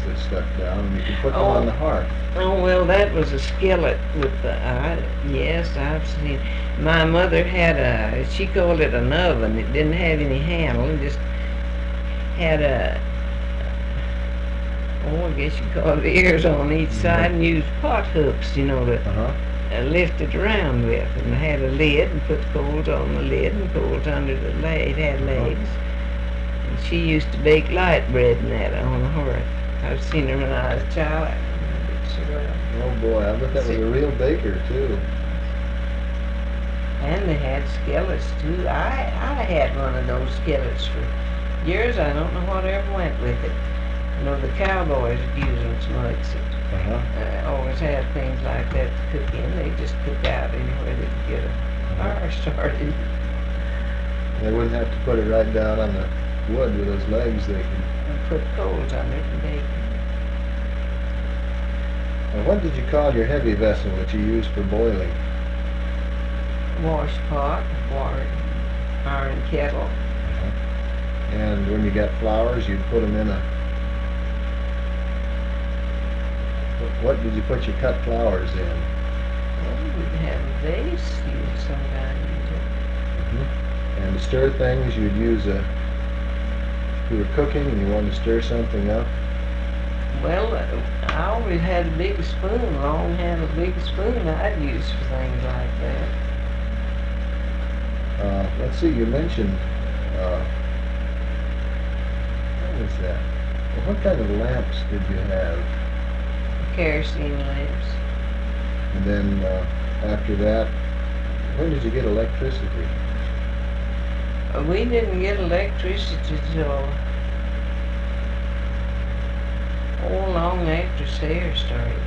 that stuck down, and you could put them on the hearth. Oh, well, that was a skillet with the, yes, I've seen. My mother had she called it an oven. It didn't have any handle. It just had I guess you call it ears on each side, and used pot hooks, to lift it around with. And it had a lid, and put coals on the lid, and coals under the leg. It had legs. And she used to bake light bread in that on the hearth. I've seen her when I was a child. Oh boy, I bet that was a real baker too. And they had skillets too. I had one of those skillets for years. I don't know whatever went with it. The cowboys would use them so much. Always had things like that to cook in. They just cook out anywhere they could get a fire started. They wouldn't have to put it right down on the wood with those legs. They could put coals on it and bake. Now, what did you call your heavy vessel that you used for boiling? Wash pot, water, iron kettle. And when you got flowers, you'd put them in a... What did you put your cut flowers in? Well, we'd have a vase used sometimes. And to stir things, you'd use if you were cooking and you wanted to stir something up? Well, I always had a big spoon, long-handled big spoon I'd use for things like that. Let's see, you mentioned, what was that? Well, what kind of lamps did you have? Kerosene lamps. And then after that, when did you get electricity? We didn't get electricity till long after Sayre started.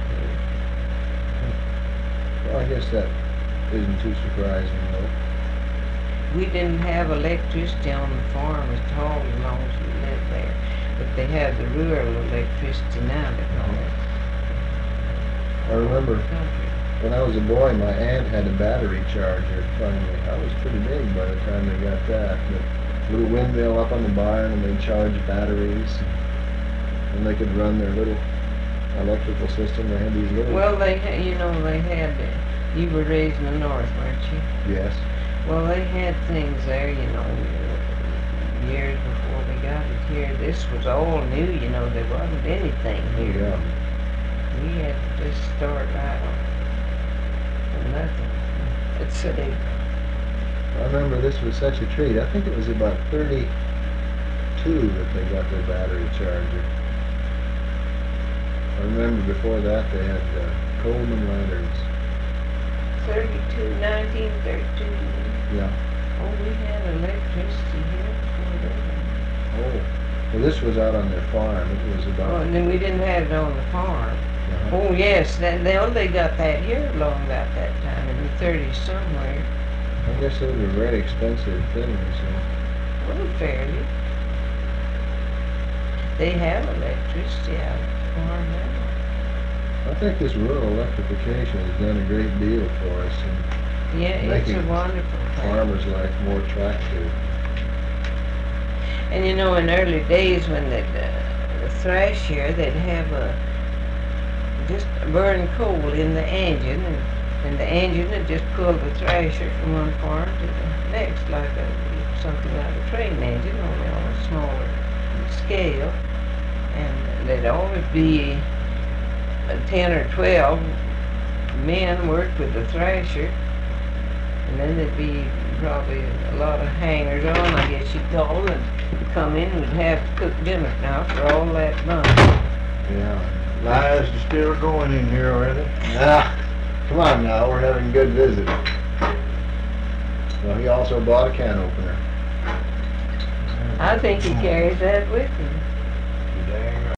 Well, I guess that isn't too surprising, though. We didn't have electricity on the farm at all as long as we lived there. But they have the rural electricity now, they call it. I remember when I was a boy, my aunt had a battery charger finally. I was pretty big by the time they got that. But little windmill up on the barn, and they'd charge batteries. And they could run their little electrical system. They had these little... Well, they had, you were raised in the north, weren't you? Yes. Well, they had things there, years before they got it here. This was all new, there wasn't anything here. Yeah. We had to just start right on from nothing. It's I remember this was such a treat. I think it was about 32 that they got their battery charger. I remember before that they had Coleman lanterns. 1932. Yeah. Oh, we had electricity here before that. Oh. Well, this was out on their farm. It was about... Oh, and then we didn't have it on the farm. Oh, yes. They got that here along about that time, in the 30s somewhere. I guess those were very expensive things. Well, fairly. They have electricity out at the farm now. I think this rural electrification has done a great deal for us in it's a wonderful thing. Farmers' life more attractive. And in early days when the thrash here, they'd have just burn coal in the engine, and the engine would just pull the thrasher from one farm to the next, like something like a train engine, only on a smaller scale. And there'd always be 10 or 12 men worked with the thrasher, and then there'd be probably a lot of hangers on, I guess you'd call them, and come in and would have to cook dinner now for all that money. Yeah. Lies are still going in here, are they? Ah, come on now, we're having a good visit. Well, he also bought a can opener. I think he carries that with him.